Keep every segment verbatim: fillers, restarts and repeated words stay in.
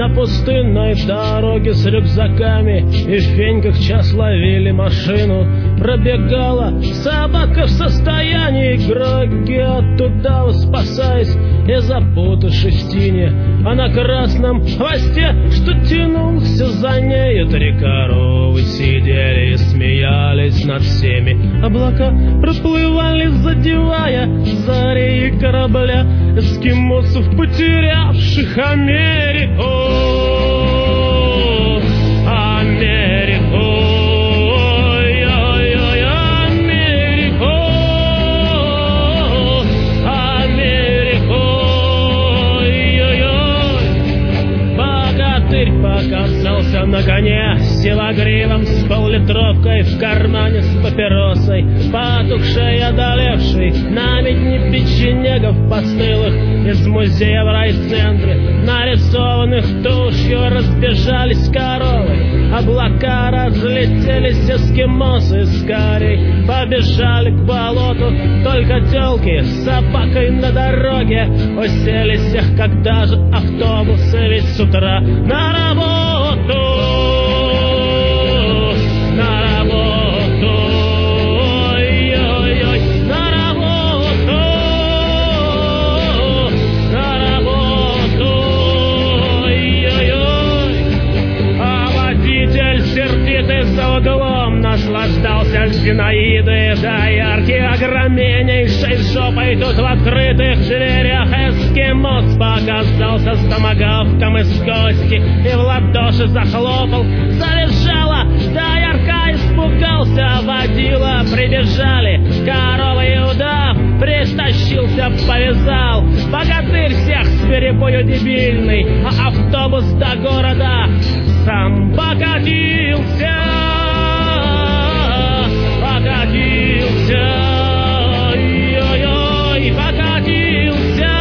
на пустынной дороге с рюкзаками и в феньках час ловили машину. Пробегала собака в состоянии гроги, оттуда спасаясь и запутавшись в тине. А на красном хвосте, что тянулся за нею, три коровы сидели и смеялись над всеми. Облака проплывали, задевая зари и корабля эскимосов, потерявших Америку. Америку. Показался на коне сивогривом с поллитровкой в кармане с папиросой, потухшей, одолевшей намедни печенегов постылых из музея в райцентре, нарисованных тушью, разбежались коровы. Облака разлетелись, эскимосы с карей побежали к болоту. Только телки с собакой на дороге уселись их, когда же автобусы, ведь с утра на работу, на работу, ой-ой-ой, на работу, на работу, ой-ой-ой. А водитель сердитый за углом наслаждался Зинаидой до ярких огроменнейшей жопой. Тут в открытых дверях эскимос показался с томагавком из кости и в ладоши захлопал. Завизжала, да ярко испугался водила. Прибежали коровы и удав, притащился, повязал. Богатырь всех с перепою дебильный, а автобус до города сам покатился. Покатился, ой-ой-ой, покатился,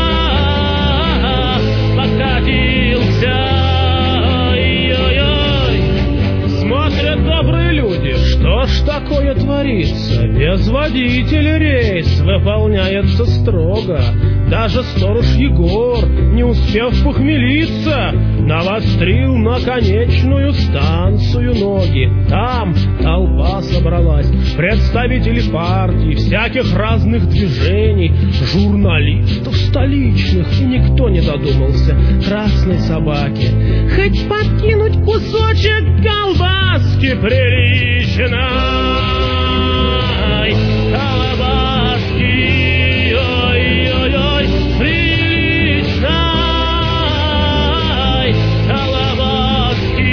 покатился, ой-ой-ой. Смотрят добрые люди, что ж такое творится? Без водителя рейс выполняется строго. Даже сторож Егор, не успев похмелиться, навострил на конечную станцию ноги. Там толпа собралась, представители партий, всяких разных движений, журналистов столичных, и никто не додумался красной собаке хоть подкинуть кусочек колбаски приличной. Колбаски, ой-ой-ой, приличной колбаски,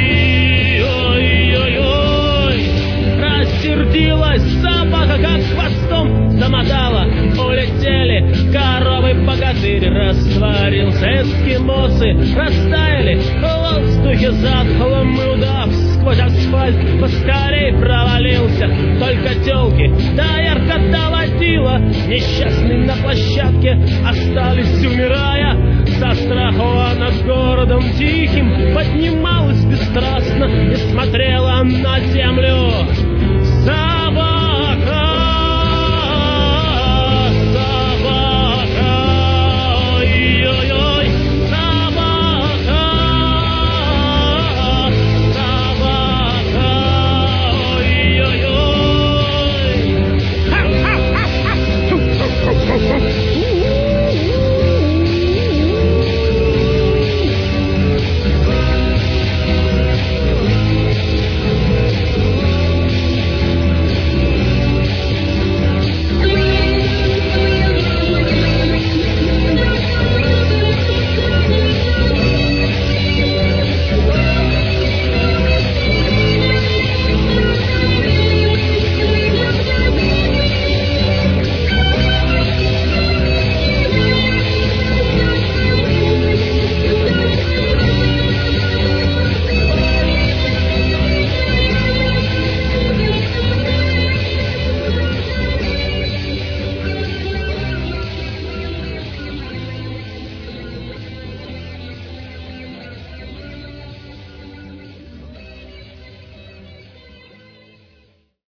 ой-ой-ой. Рассердилась собака, как хвостом замотала. Улетели коровы, богатырь растворился. Эскимосы растаяли в воздухе затхлым, и удав сквозь асфальт поскорей провалился. Только телки да ярко доводила несчастный на площадке остались, умирая со страху. А над городом тихим поднималась бесстрастно и смотрела на землю. За